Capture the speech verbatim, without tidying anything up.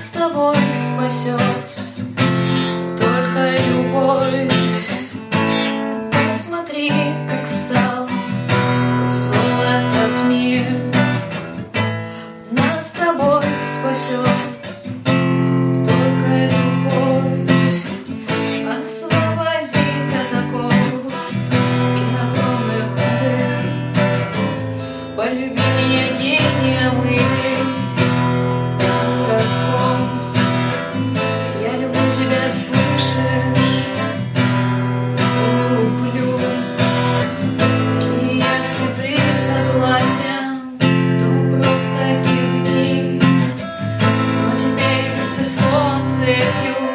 с тобой спасет только любовь. Посмотри, как стал зол этот мир. Нас с тобой спасет только любовь. Освободит от оков и огромных дыр. Полюби меня гением или дураком. Я люблю тебя, слышишь? Люблю. И если ты согласен, то просто кивни. Но теперь ты слон цепью.